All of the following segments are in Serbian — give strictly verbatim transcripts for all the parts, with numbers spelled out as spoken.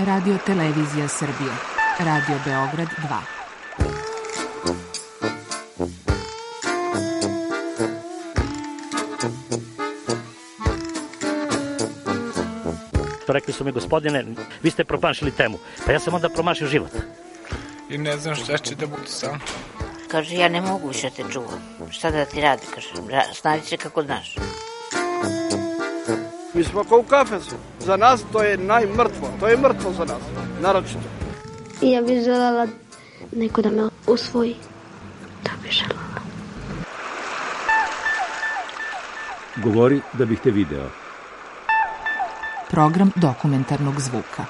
Radio Televizija Srbije, Radio Beograd dva. Rekli su mi, gospodine, vi ste promašili temu. Pa ja sam onda promašio život. I ne znam šta će da bude sam. Kaže, ja ne mogu više te čuvam. Šta da ti radi, kaže, snađi se kako znaš. Mi smo kao u kafesu. Za nas to je najmrtvo. To je mrtvo za nas, naročito. I ja bih želela neko da me usvoji. To bih želela. Govori da bih te video. Program dokumentarnog zvuka.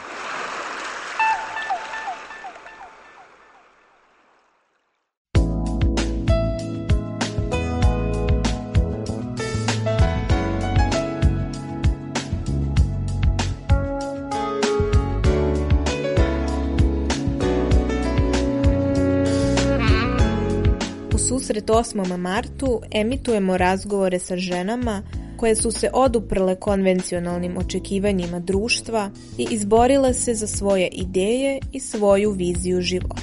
U susret osmom martu emitujemo razgovore sa ženama koje su se oduprle konvencionalnim očekivanjima društva i izborile se za svoje ideje i svoju viziju života.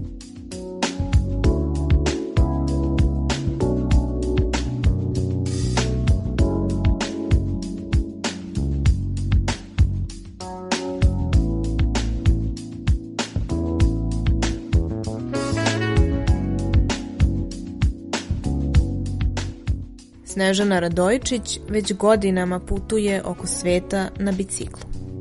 Snežana Radojičić već godinama putuje oko sveta na biciklu.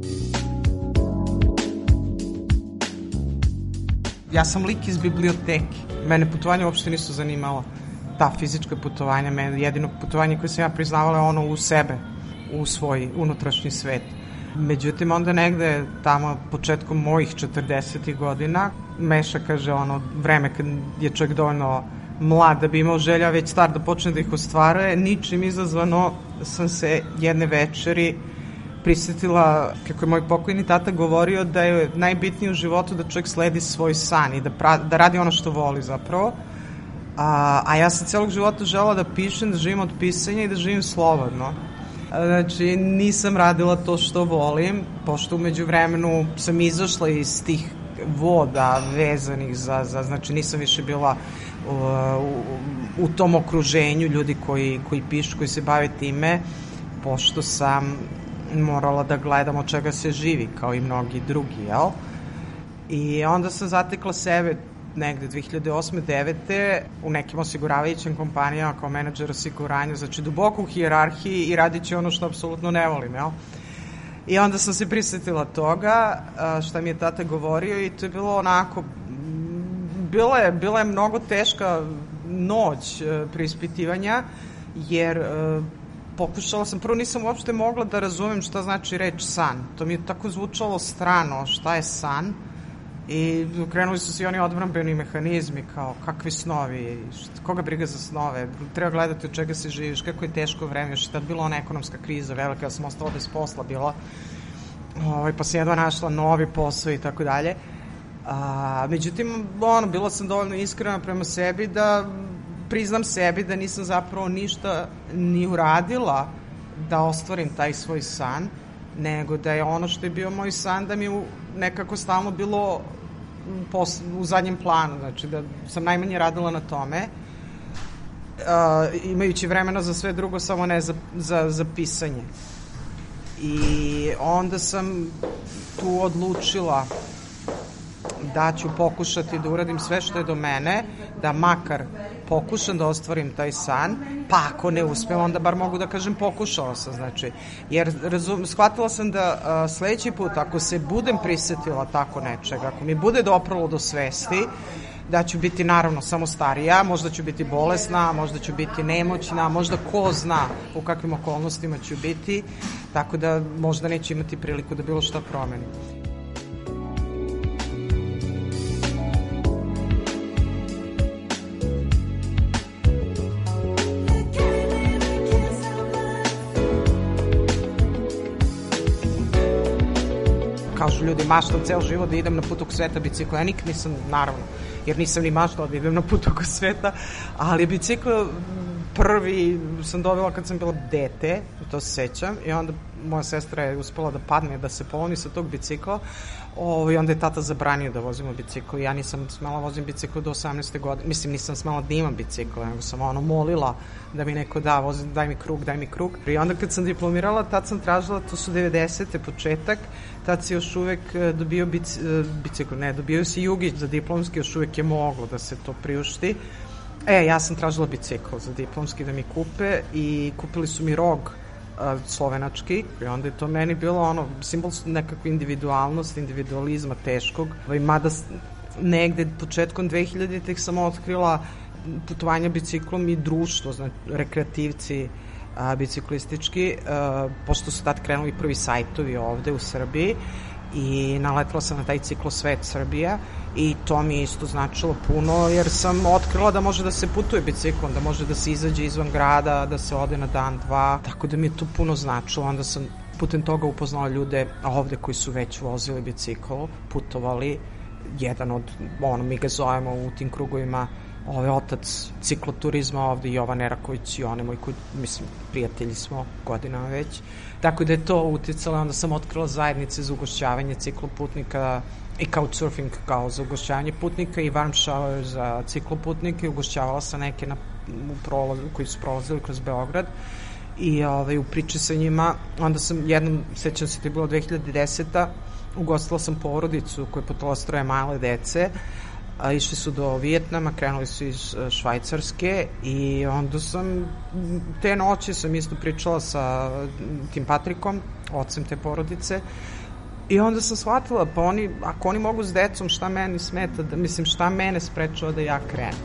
Ja sam lik iz biblioteke. Mene putovanja uopšte nisu zanimala. Ta fizička putovanja, mene jedino putovanje koje sam ja priznavala je ono u sebe, u svoj unutrašnji svet. Međutim, onda negde tamo početkom mojih četrdesetih godina Meša kaže ono vreme kad je čovjek dovoljno mlad da bi imao želja, već star da počne da ih ostvaruje, ničim izazvano sam se jedne večeri prisjetila, kako je moj pokojni tata govorio, da je najbitnije u životu da čovjek sledi svoj san i da, pra, da radi ono što voli zapravo. A, a ja sam celog života želela da pišem, da živim od pisanja i da živim slobodno. Znači, nisam radila to što volim, pošto umeđu vremenu sam izašla iz tih voda vezanih za, za znači nisam više bila u, u, u tom okruženju ljudi koji, koji pišu, koji se bave time, pošto sam morala da gledam od čega se živi, kao i mnogi drugi, jel? I onda sam zatekla sebe negde dve hiljade osme devete u nekim osiguravajućim kompanijama kao menadžer osiguranja, znači duboko u hijerarhiji i radit ću ono što apsolutno ne volim, jel? I onda sam se prisjetila toga šta mi je tata govorio i to je bilo onako, bila je, bila je mnogo teška noć preispitivanja, jer pokušala sam, prvo nisam uopšte mogla da razumem šta znači reč san. To mi je tako zvučalo strano, šta je san. I krenuli su svi oni odbrambeni mehanizmi, kao kakvi snovi, šta, koga briga za snove, treba gledati od čega se živiš, kako je teško vreme, još je tad bila ona ekonomska kriza velika, ja sam ostala bez posla bila, ovaj, pa sam jedva našla novi posao i tako dalje. A, međutim, ono, bila sam dovoljno iskrena prema sebi da priznam sebi da nisam zapravo ništa ni uradila da ostvarim taj svoj san, nego da je ono što je bio moj san da mi je nekako stalno bilo u zadnjem planu, znači da sam najmanje radila na tome, uh, imajući vremena za sve drugo, samo ne za, za, za pisanje. I onda sam tu odlučila da ću pokušati da uradim sve što je do mene, da makar pokušam da ostvarim taj san, pa ako ne uspem, onda bar mogu da kažem pokušala sam, znači, jer razum, shvatila sam da a, sledeći put, ako se budem prisetila tako nečega, ako mi bude dopralo do svesti, da ću biti naravno samo starija, možda ću biti bolesna, možda ću biti nemoćna, možda ko zna u kakvim okolnostima ću biti, tako da možda neću imati priliku da bilo šta promenim. Kažu ljudi, maštam ceo život da idem na put oko sveta bicikla. Ja nikad nisam, naravno, jer nisam ni maštala da idem na put oko sveta, ali bicikl prvi sam dobila kad sam bila dete, to se sećam, i onda moja sestra je uspela da padne, da se poloni sa tog bicikla, o, i onda je tata zabranio da vozimo bicikl. Ja nisam smela vozim bicikl do osamnaeste godine, mislim nisam smela da imam bicikl, nego sam ono molila da mi neko da, vozim, daj mi krug, daj mi krug. I onda kad sam diplomirala, tad sam tražila, to su devedesete početak, tad se još uvek dobio bic, bicikl, ne, dobio se jugić za diplomski, još uvek je moglo da se to priušti. E, ja sam tražila bicikl za diplomski da mi kupe i kupili su mi rog a, slovenački i onda je to meni bilo ono simbol nekakve individualnosti, individualizma teškog. I mada negde početkom dve hiljaditih sam otkrila putovanja biciklom i društvo, znači rekreativci a, biciklistički, a, pošto su tad krenuli prvi sajtovi ovde u Srbiji i naletila sam na taj ciklosvet Srbija i to mi isto značilo puno jer sam otkrila da može da se putuje biciklom, da može da se izađe izvan grada, da se ode na dan, dva, tako da mi je to puno značilo. Onda sam putem toga upoznala ljude ovde koji su već vozili bicikl, putovali. Jedan od, ono, mi ga zovemo u tim krugovima ovaj otac cikloturizma ovde, Jovan Eraković i on je moj, mislim, prijatelji smo godinama već. Tako da je to uticalo, onda sam otkrila zajednice za ugošćavanje cikloputnika i couchsurfing kao za ugošćavanje putnika i warm shower za cikloputnike. Ugošćavala sam neke na, u prolazu, koji su prolazili kroz Beograd i ovaj, u priči sa njima. Onda sam jednom, sećam se, to je bilo dve hiljade deseta. Ugostila sam porodicu koja je putovala s troje male dece. A, išli su do Vijetnama, krenuli su iz Švajcarske i onda sam, te noći sam isto pričala sa tim Patrikom, ocem te porodice, i onda sam shvatila, pa oni, ako oni mogu s decom, šta meni smeta, da, mislim, šta mene sprečava da ja krenem.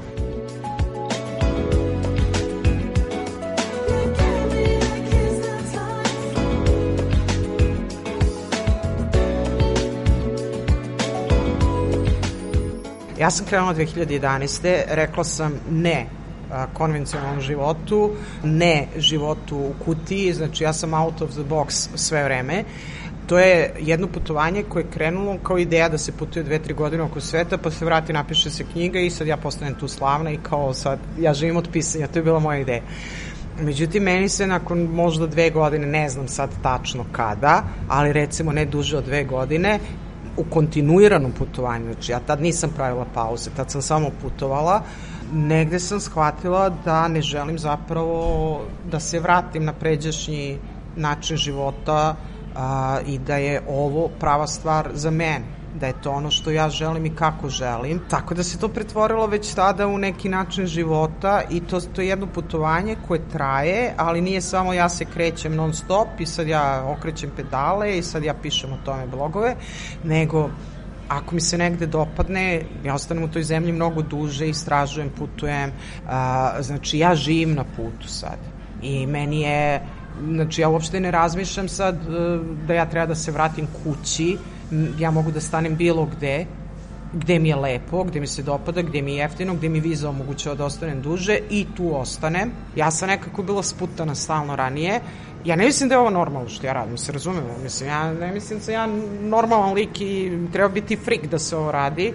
Ja sam krenula dve hiljade jedanaeste. Rekla sam ne konvencionalnom životu, ne životu u kutiji, znači ja sam out of the box sve vreme. To je jedno putovanje koje je krenulo kao ideja da se putuje dve, tri godine oko sveta, pa se vrati, napiše se knjiga i sad ja postanem tu slavna i kao sad ja živim od pisanja, to je bila moja ideja. Međutim, meni se nakon možda dve godine, ne znam sad tačno kada, ali recimo ne duže od dve godine, u kontinuiranom putovanju, znači ja tad nisam pravila pauze, tad sam samo putovala, negde sam shvatila da ne želim zapravo da se vratim na pređašnji način života a, i da je ovo prava stvar za mene, da je to ono što ja želim i kako želim, tako da se to pretvorilo već tada u neki način života i to, to je jedno putovanje koje traje, ali nije samo ja se krećem non stop i sad ja okrećem pedale i sad ja pišem o tome blogove, nego ako mi se negde dopadne, ja ostanem u toj zemlji mnogo duže, istražujem, putujem, a, znači ja živim na putu sad i meni je, znači ja uopšte ne razmišljam sad da ja treba da se vratim kući, ja mogu da stanem bilo gde, gde mi je lepo, gde mi se dopada, gde mi je jeftino, gde mi viza omogućava da ostanem duže i tu ostanem. Ja sam nekako bila sputana stalno ranije. Ja ne mislim da je ovo normalno što ja radim, se razumemo. Mislim, ja ne mislim da sam ja normalan lik i treba biti frik da se ovo radi.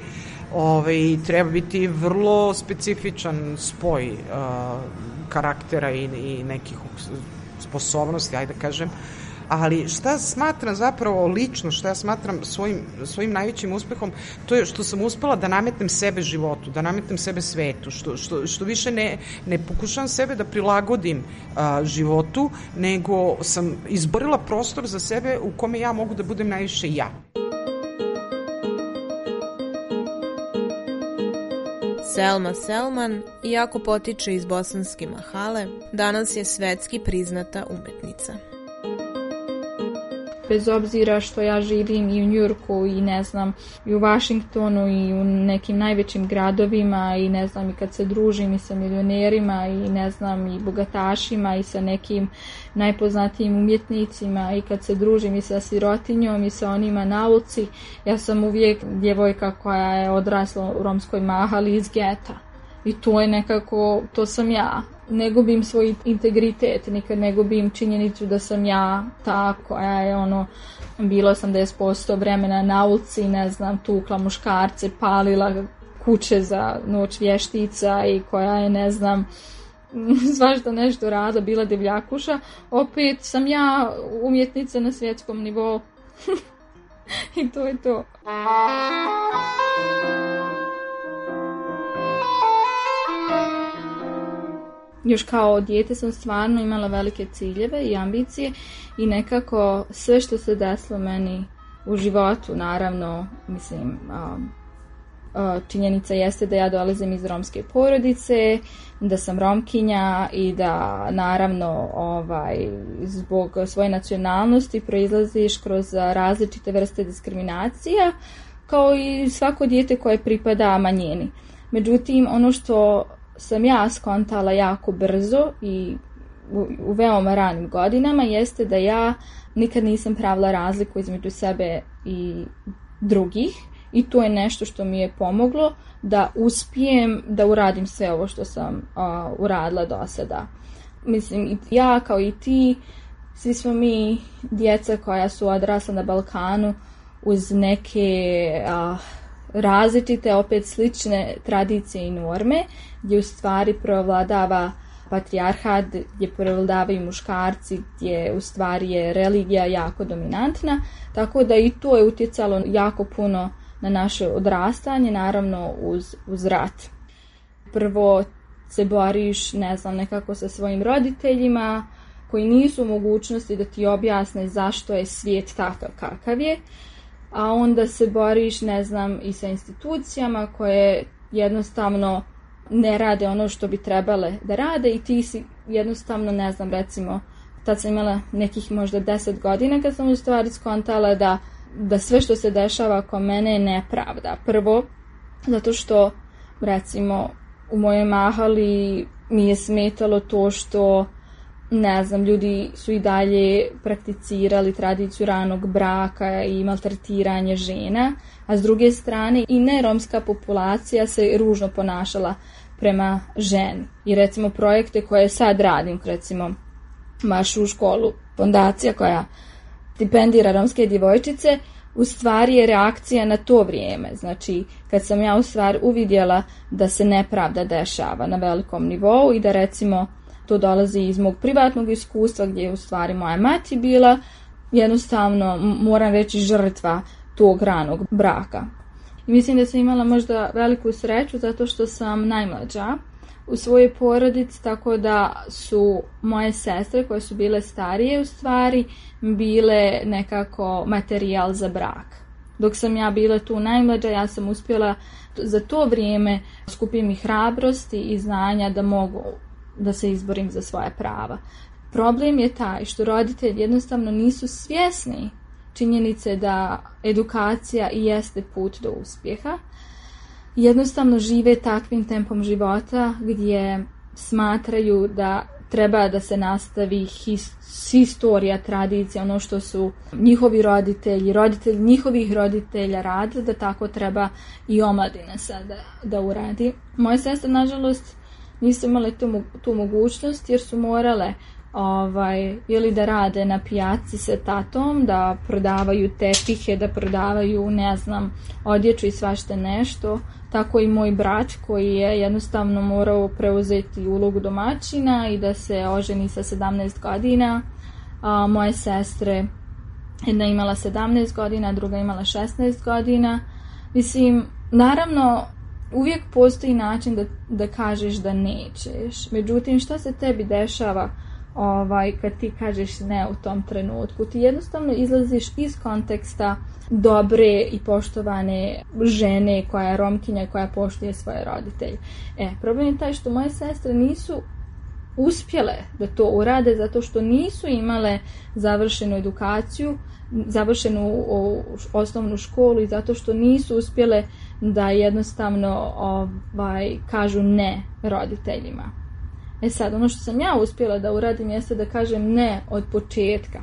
Ove, treba biti vrlo specifičan spoj uh, karaktera i, i nekih sposobnosti, ajde da kažem. Ali šta smatram zapravo lično, šta ja smatram svojim, svojim najvećim uspehom, to je što sam uspela da nametnem sebe životu, da nametnem sebe svetu, što, što, što više ne, ne pokušavam sebe da prilagodim a, životu, nego sam izborila prostor za sebe u kome ja mogu da budem najviše ja. Selma Selman, iako potiče iz bosanske Mahale, danas je svetski priznata umetnica. Bez obzira što ja živim i u Njujorku i ne znam, i u Vašingtonu i u nekim najvećim gradovima i ne znam, i kad se družim i sa milionerima i ne znam, i bogatašima i sa nekim najpoznatijim umjetnicima i kad se družim i sa sirotinjom i sa onima na ulici, ja sam uvijek djevojka koja je odrasla u romskoj mahali iz geta. I to je nekako, to sam ja. Ne gubim svoj integritet, nikad ne gubim činjenicu da sam ja ta koja je ono bila osamdeset posto vremena na ulici, ne znam, tukla muškarce, palila kuće za noć vještica i koja je, ne znam, svašta nešto radila, bila divljakuša, opet sam ja umjetnica na svjetskom nivou. I to je to. Još kao dijete sam stvarno imala velike ciljeve i ambicije i nekako sve što se desilo meni u životu, naravno, mislim, um, činjenica jeste da ja dolazim iz romske porodice, da sam Romkinja i da naravno ovaj, zbog svoje nacionalnosti proizlaziš kroz različite vrste diskriminacija, kao i svako dijete koje pripada manjini. Međutim, ono što sam ja skontala jako brzo i u, u veoma ranim godinama jeste da ja nikad nisam pravila razliku između sebe i drugih. I to je nešto što mi je pomoglo da uspijem da uradim sve ovo što sam uh, uradila do sada. Mislim, ja kao i ti, svi smo mi djeca koja su odrasla na Balkanu uz neke uh, različite, opet slične tradicije i norme, gdje u stvari prevladava patrijarhat, gdje prevladavaju muškarci, gdje u stvari je religija jako dominantna, tako da i to je utjecalo jako puno na naše odrastanje, naravno uz, uz rat. Prvo se boriš, ne znam, nekako sa svojim roditeljima koji nisu u mogućnosti da ti objasne zašto je svijet takav kakav je, a onda se boriš, ne znam, i sa institucijama koje jednostavno ne rade ono što bi trebale da rade i ti si jednostavno, ne znam, recimo, tad sam imala nekih možda deset godina kad sam u stvari skontala da da sve što se dešava oko mene je nepravda. Prvo, zato što, recimo, u mojoj mahali mi je smetalo to što, ne znam, ljudi su i dalje prakticirali tradiciju ranog braka i maltretiranje žena, a s druge strane i neromska populacija se ružno ponašala prema ženi. I recimo projekte koje sad radim, recimo Marš u školu, fondacija koja stipendira romske djevojčice, u stvari je reakcija na to vrijeme. Znači, kad sam ja u stvari uvidjela da se nepravda dešava na velikom nivou i da recimo to dolazi iz mog privatnog iskustva gdje je u stvari moja mati bila, jednostavno moram reći žrtva tog ranog braka. I mislim da sam imala možda veliku sreću zato što sam najmlađa u svojoj porodici, tako da su moje sestre koje su bile starije u stvari bile nekako materijal za brak. Dok sam ja bila tu najmlađa, ja sam uspjela za to vrijeme skupiti mi hrabrosti i znanja da mogu da se izborim za svoja prava. Problem je taj što roditelji jednostavno nisu svjesni činjenice da edukacija i jeste put do uspjeha. Jednostavno žive takvim tempom života gdje smatraju da treba da se nastavi his, historija, tradicija, ono što su njihovi roditelji, roditelji njihovih roditelja radili, da tako treba i omladina sada da uradi. Moje sestre, nažalost, nisu imale tu, tu mogućnost jer su morale ovaj, ili da rade na pijaci sa tatom, da prodavaju tepihe, da prodavaju, ne znam, odjeću i svašta nešto. Tako i moj brat koji je jednostavno morao preuzeti ulogu domaćina i da se oženi sa sedamnaest godina. A, moje sestre, jedna imala sedamnaest godina, druga imala šesnaest godina. Mislim, naravno, uvijek postoji način da, da kažeš da nećeš. Međutim, što se tebi dešava ovaj, kad ti kažeš ne u tom trenutku? Ti jednostavno izlaziš iz konteksta dobre i poštovane žene koja je Romkinja, koja poštuje svoje roditelje. E, problem je taj što moje sestre nisu uspjele da to urade zato što nisu imale završenu edukaciju, završenu osnovnu školu i zato što nisu uspjele da jednostavno ovaj, kažu ne roditeljima. E sad, ono što sam ja uspjela da uradim jeste da kažem ne od početka.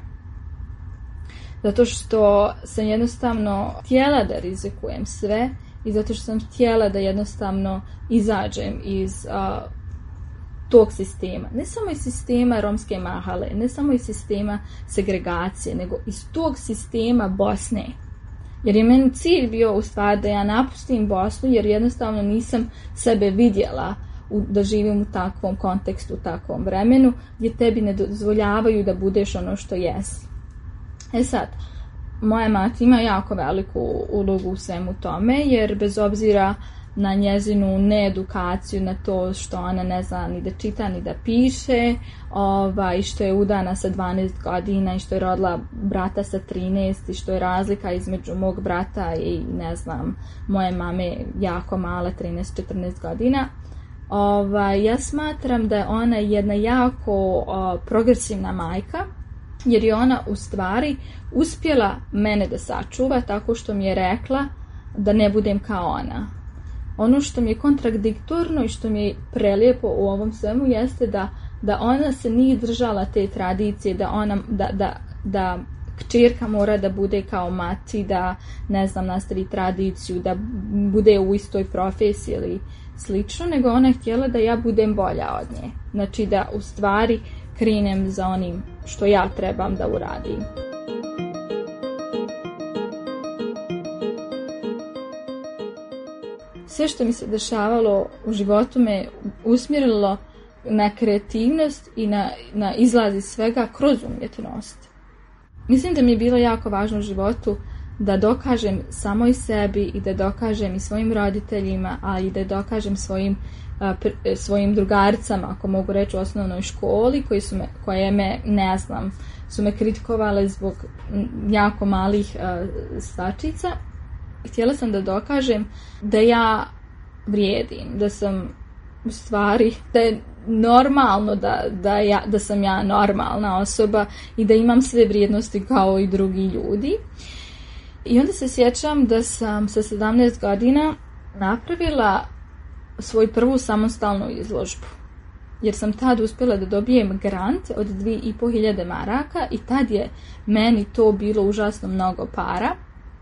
Zato što sam jednostavno htjela da rizikujem sve i zato što sam htjela da jednostavno izađem iz uh, tog sistema. Ne samo iz sistema romske mahale, ne samo iz sistema segregacije, nego iz tog sistema Bosne. Jer je meni cilj bio u stvari da ja napustim Bosnu jer jednostavno nisam sebe vidjela da živim u takvom kontekstu, u takvom vremenu, gdje tebi ne dozvoljavaju da budeš ono što jesi. E sad, moja mati ima jako veliku ulogu u svemu tome, jer bez obzira na njezinu needukaciju, na to što ona ne zna ni da čita ni da piše, ovaj, što je udana sa dvanaest godina i što je rodila brata sa trinaest i što je razlika između mog brata i ne znam, moje mame jako mala, trinaest četrnaest godina. Ovaj, ja smatram da je ona jedna jako o, progresivna majka, jer je ona u stvari uspjela mene da sačuva tako što mi je rekla da ne budem kao ona. Ono što mi je kontradiktorno i što mi je prelijepo u ovom svemu jeste da, da ona se nije držala te tradicije, da, ona, da, da, da kćerka mora da bude kao mati, da ne znam, nastavi tradiciju, da bude u istoj profesiji ili slično, nego ona je htjela da ja budem bolja od nje. Znači da u stvari krenem za onim što ja trebam da uradim. Sve što mi se dešavalo u životu me usmjerilo na kreativnost i na, na izlaz iz svega kroz umjetnost. Mislim da mi je bilo jako važno u životu da dokažem samoj sebi i da dokažem i svojim roditeljima, a i da dokažem svojim, a, pr, svojim drugaricama, ako mogu reći, u osnovnoj školi, koji su me, koje me, ne znam, su me kritikovale zbog jako malih a, stačica. Htjela sam da dokažem da ja vrijedim, da sam u stvari, da je normalno da, da, ja, da sam ja normalna osoba i da imam sve vrijednosti kao i drugi ljudi. I onda se sjećam da sam sa sedamnaest godina napravila svoju prvu samostalnu izložbu. Jer sam tad uspjela da dobijem grant od dvije i po hiljade maraka i tad je meni to bilo užasno mnogo para.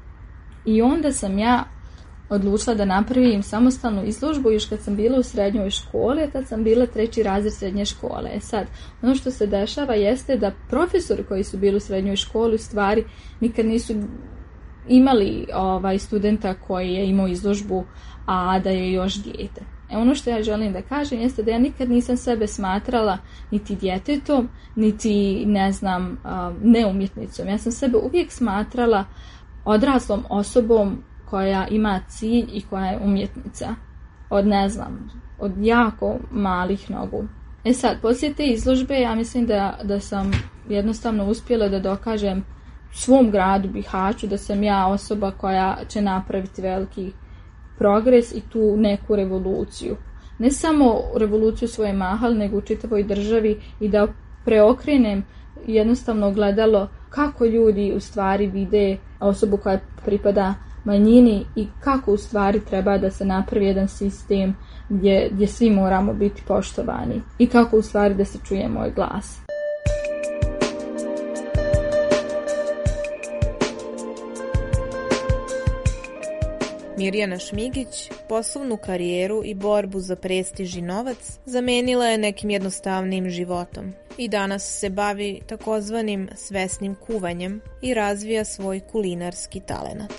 I onda sam ja odlučila da napravim samostalnu izložbu još kad sam bila u srednjoj školi, a tad sam bila treći razred srednje škole. E sad, ono što se dešava jeste da profesori koji su bili u srednjoj školi u stvari nikad nisu imali ovaj, studenta koji je imao izložbu, a da je još dijete. E ono što ja želim da kažem jeste da ja nikad nisam sebe smatrala niti djetetom, niti, ne znam, neumjetnicom. Ja sam sebe uvijek smatrala odraslom osobom koja ima cilj i koja je umjetnica. Od, ne znam, od jako malih nogu. E sad, poslije te izložbe ja mislim da, da sam jednostavno uspjela da dokažem svom gradu Bihaću da sam ja osoba koja će napraviti veliki progres i tu neku revoluciju. Ne samo revoluciju svoje mahal, nego u čitavoj državi i da preokrenem jednostavno gledalo kako ljudi u stvari vide osobu koja pripada manjini i kako u stvari treba da se napravi jedan sistem gdje, gdje svi moramo biti poštovani i kako u stvari da se čuje moj glas. Mirjana Šmigić poslovnu karijeru i borbu za prestiž i novac zamenila je nekim jednostavnim životom i danas se bavi takozvanim svesnim kuvanjem i razvija svoj kulinarski talenat.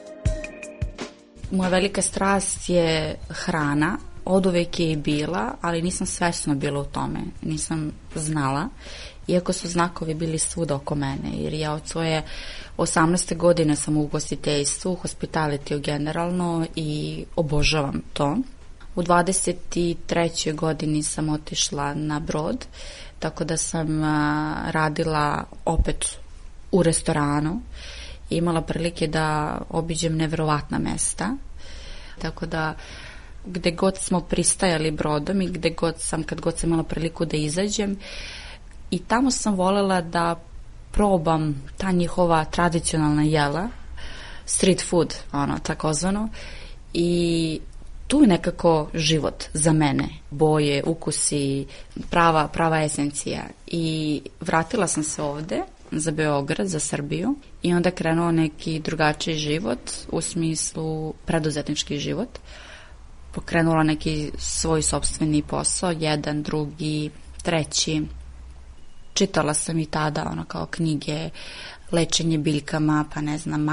Moja velika strast je hrana, oduvek je i bila, ali nisam svesno bila u tome, nisam znala, iako su znakovi bili svuda oko mene, jer ja od svoje osamnaeste godine sam u ugostiteljstvu, hospitalitiju generalno i obožavam to. U dvadeset trećoj godini sam otišla na brod, tako da sam radila opet u restoranu. Imala prilike da obiđem nevjerovatna mesta, tako da gde god smo pristajali brodom i gde god sam, kad god sam imala priliku da izađem, i tamo sam voljela da probam ta njihova tradicionalna jela, street food, ono, takozvano, i tu je nekako život za mene, boje, ukusi, prava, prava esencija. I vratila sam se ovde za Beograd, za Srbiju, i onda krenuo neki drugačiji život, u smislu preduzetnički život. Pokrenula neki svoj sopstveni posao, jedan, drugi, treći. Čitala sam i tada ono kao knjige, lečenje biljkama, pa ne znam,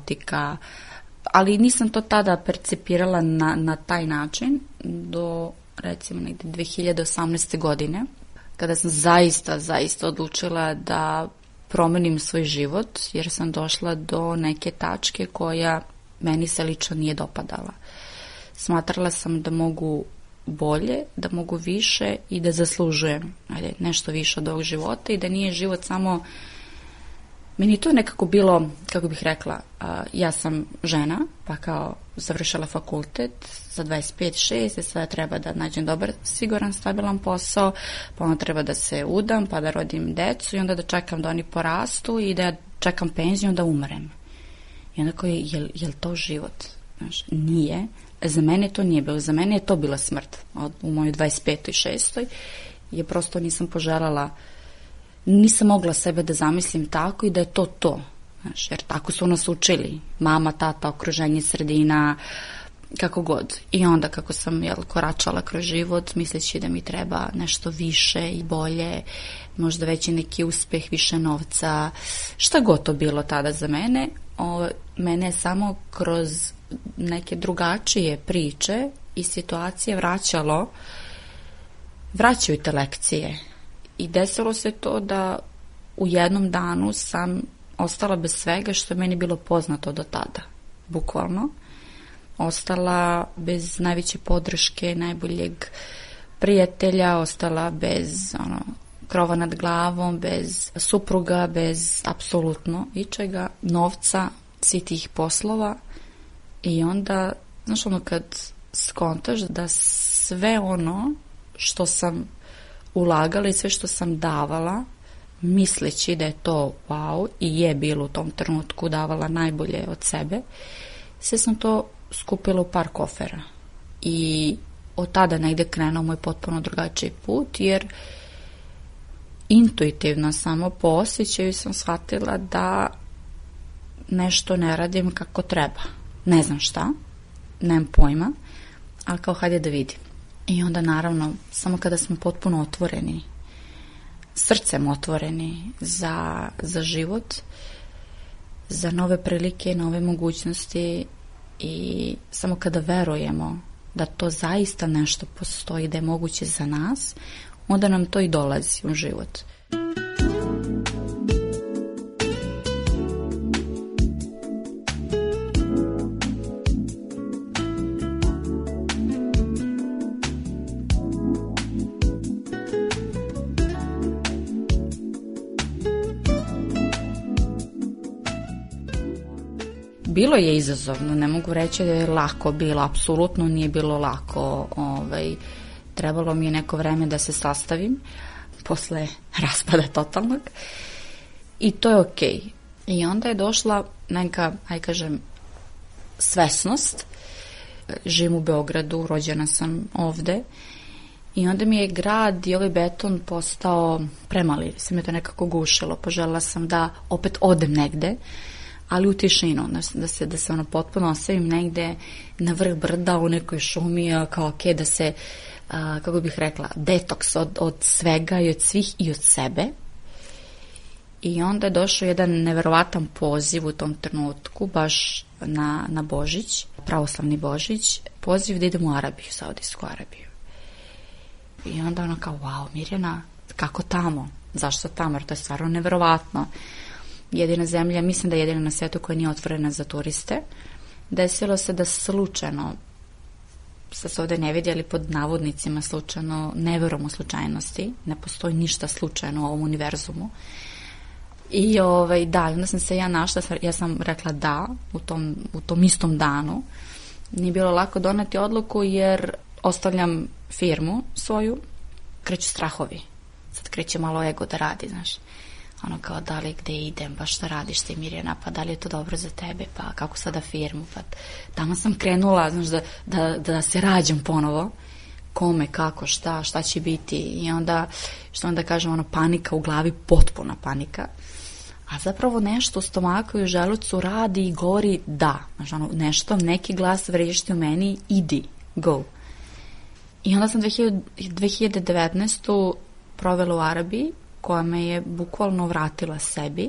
makrobiotika, ali nisam to tada percipirala na, na taj način do recimo negde dve hiljade osamnaeste. godine, kada sam zaista, zaista odlučila da promenim svoj život, jer sam došla do neke tačke koja meni se lično nije dopadala. Smatrala sam da mogu bolje, da mogu više i da zaslužujem ajde, nešto više od ovog života i da nije život samo... Meni to nekako bilo, kako bih rekla, a, ja sam žena, pa kao završila fakultet za dvadeset pet šest, sada treba da nađem dobar, siguran, stabilan posao, pa onda treba da se udam, pa da rodim decu i onda da čekam da oni porastu i da ja čekam penziju, da umrem. I onda kao, je, je li to život? Znaš, nije. Za mene to nije bilo. Za mene je to bila smrt. Od, u mojoj dvadeset petoj šestoj je prosto nisam poželjala, nisam mogla sebe da zamislim tako i da je to to. Znaš, jer tako su nas učili. Mama, tata, okruženje, sredina, kako god. I onda kako sam jel, koračala kroz život, misleći da mi treba nešto više i bolje, možda veći neki uspeh, više novca, šta god to bilo tada za mene, o, mene je samo kroz neke drugačije priče i situacije vraćalo, vraćaju te lekcije. I desilo se to da u jednom danu sam ostala bez svega što je meni bilo poznato do tada, bukvalno. Ostala bez najveće podrške, najboljeg prijatelja, ostala bez ono, krova nad glavom, bez supruga, bez apsolutno ičega, novca, svih tih poslova. I onda, znaš ono, kad skontaš da sve ono što sam ulagala i sve što sam davala, misleći da je to wow i je bilo u tom trenutku, davala najbolje od sebe, sve sam to skupila u par kofera. I od tada negde krenuo moj potpuno drugačiji put, jer intuitivno samo po osjećaju sam shvatila da nešto ne radim kako treba. Ne znam šta, nemam pojma, ali kao hajde da vidim. I onda naravno, samo kada smo potpuno otvoreni, srcem otvoreni za, za život, za nove prilike, nove mogućnosti i samo kada verujemo da to zaista nešto postoji, da je moguće za nas, onda nam to i dolazi u život. Bilo je izazovno, ne mogu reći da je lako bilo, apsolutno nije bilo lako. Ovaj, trebalo mi je neko vreme da se sastavim posle raspada totalnog i to je okej. I onda je došla neka, aj kažem, svesnost. Živim u Beogradu, rođena sam ovde i onda mi je grad i ovaj beton postao premali, se me to nekako gušilo. Poželjela sam da opet odem negde, ali u tišinu, da se, da se ono potpuno ostavim negde na vrh brda u nekoj šumi, kao ok, da se, a, kako bih rekla, detoks od, od svega i od svih i od sebe. I onda je došao jedan neverovatan poziv u tom trenutku, baš na, na Božić, pravoslavni Božić, poziv da idem u Arabiju, Saudijsku Arabiju. I onda ono kao, wow, Mirjana, kako tamo? Zašto tamo? Jer to je stvarno neverovatno. Jedina zemlja, mislim da je jedina na svijetu koja nije otvorena za turiste. Desilo se da slučajno, sad se ovdje ne vidi, ali pod navodnicima slučajno, ne verujem u slučajnosti, ne postoji ništa slučajno u ovom univerzumu. I ovaj, da, onda sam se ja našla, ja sam rekla da u tom, u tom istom danu. Nije bilo lako doneti odluku jer ostavljam firmu svoju, kreću strahovi. Sad kreće malo ego da radi, znaš. Ono kao, da li gde idem, pa šta radiš ti, Mirjana, pa da li je to dobro za tebe, pa kako sada firmu, pa tamo sam krenula, znaš, da, da, da se rađam ponovo, kome, kako, šta, šta će biti i onda, što onda kažem, ono, panika u glavi, potpuna panika, a zapravo nešto u stomaku i u želucu radi i govori da, znaš, ono, nešto, neki glas vrešti u meni, idi, go. I onda sam dve hiljade devetnaestu provela u Arabiji, koja me je bukvalno vratila sebi,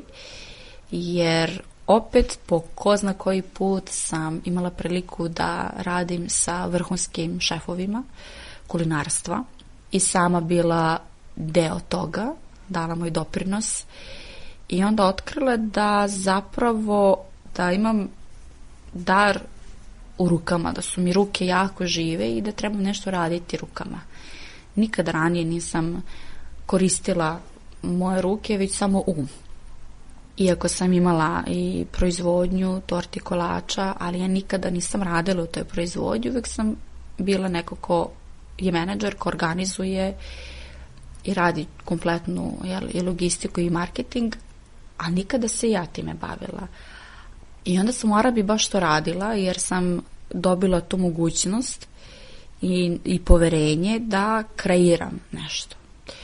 jer opet po ko zna koji put sam imala priliku da radim sa vrhunskim šefovima kulinarstva i sama bila deo toga, dala moj doprinos i onda otkrila da zapravo da imam dar u rukama, da su mi ruke jako žive i da trebam nešto raditi rukama. Nikad ranije nisam koristila moje ruke, već samo um. Iako sam imala i proizvodnju torti kolača, ali ja nikada nisam radila u toj proizvodnji, uvek sam bila neko ko je menadžer, ko organizuje i radi kompletnu jel, i logistiku i marketing, a nikada se ja time bavila. I onda sam u Arabiji baš to radila, jer sam dobila tu mogućnost i, i poverenje da kreiram nešto.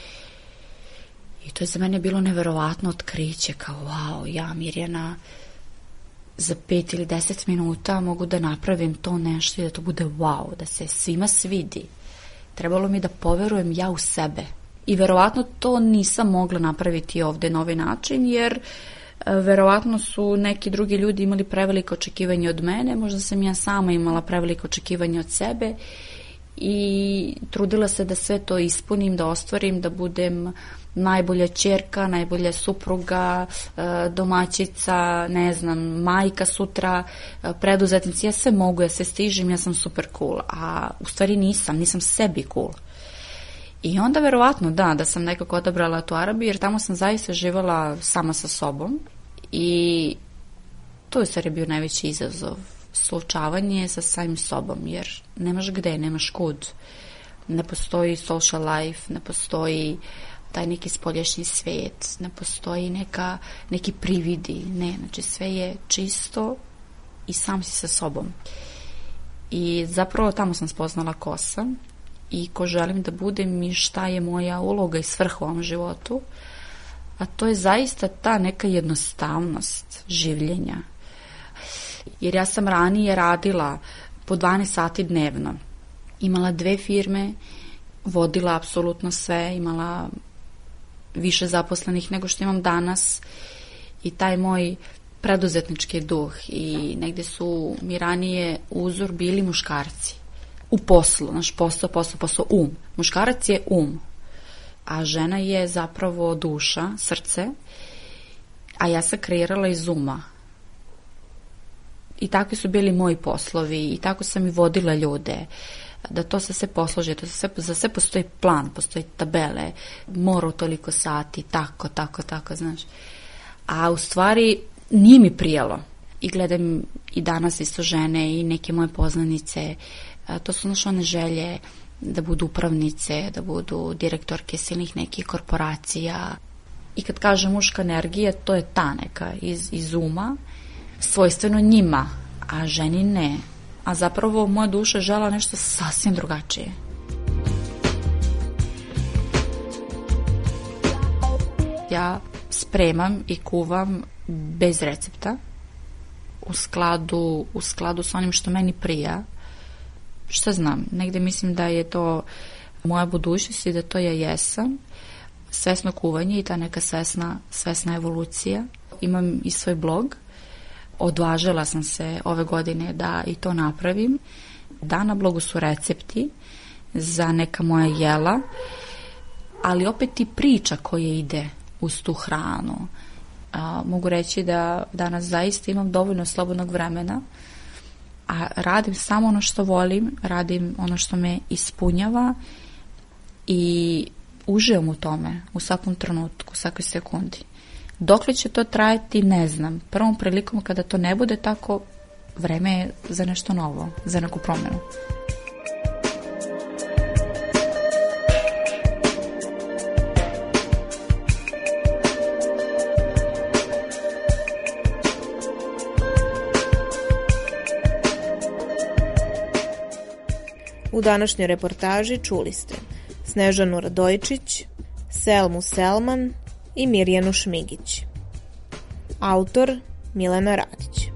I to je za mene bilo neverovatno otkriće, kao wow, ja Mirjana za pet ili deset minuta mogu da napravim to nešto i da to bude wow, da se svima svidi. Trebalo mi da poverujem ja u sebe. I verovatno to nisam mogla napraviti ovde na ovaj način, jer verovatno su neki drugi ljudi imali preveliko očekivanje od mene, možda sam ja sama imala preveliko očekivanje od sebe i trudila se da sve to ispunim, da ostvarim, da budem najbolja ćerka, najbolja supruga, domaćica, ne znam, majka sutra, preduzetnica. Ja sve mogu, ja sve stižem, ja sam super cool, a u stvari nisam, nisam sebi cool. I onda verovatno da, da sam nekako odabrala tu Arabiju, jer tamo sam zaista živala sama sa sobom i to je stvari bio najveći izazov, suočavanje sa samim sobom, jer nemaš gde, nemaš kud, ne postoji social life, ne postoji taj neki spoljašnji svet, ne postoji neka, neki prividi, ne, znači sve je čisto i sam si sa sobom. I zapravo tamo sam spoznala ko sam i ko želim da budem i šta je moja uloga i svrha u ovom životu, a to je zaista ta neka jednostavnost življenja. Jer ja sam ranije radila po dvanaest sati dnevno, imala dve firme, vodila apsolutno sve, imala više zaposlenih nego što imam danas i taj moj preduzetnički duh i negde su mi ranije uzor bili muškarci u poslu, naš posao, posao, posao, um. Muškarac je um, a žena je zapravo duša, srce, a ja sam kreirala iz uma. I takvi su bili moji poslovi i tako sam i vodila ljude, da to se sve posloži, to se sve, za sve postoji plan, postoji tabele, mora u toliko sati, tako, tako, tako, znaš. A u stvari nije mi prijelo. I gledam i danas isto žene i neke moje poznanice, to su naše one želje da budu upravnice, da budu direktorke silnih nekih korporacija. I kad kažem muška energija, to je ta neka iz, iz uma, svojstveno njima, a ženi ne. A zapravo moja duša žela nešto sasvim drugačije. Ja spremam i kuvam bez recepta, u skladu, u skladu sa onim što meni prija. Šta znam, negde mislim da je to moja budućnost i da to ja jesam. Svesno kuvanje i ta neka svesna, svesna evolucija. Imam i svoj blog. Odvažila sam se ove godine da i to napravim. Da, na blogu su recepti za neka moja jela, ali opet i priča koja ide uz tu hranu. A, mogu reći da danas zaista imam dovoljno slobodnog vremena, a radim samo ono što volim, radim ono što me ispunjava i uživam u tome u svakom trenutku, u svakoj sekundi. Dokle će to trajati, ne znam. Prvom prilikom kada to ne bude tako, vreme je za nešto novo, za neku promenu. U današnjoj reportaži čuli ste Snežanu Radojčić, Selmu Selman i Mirjanu Šmigić. Autor Milena Radić.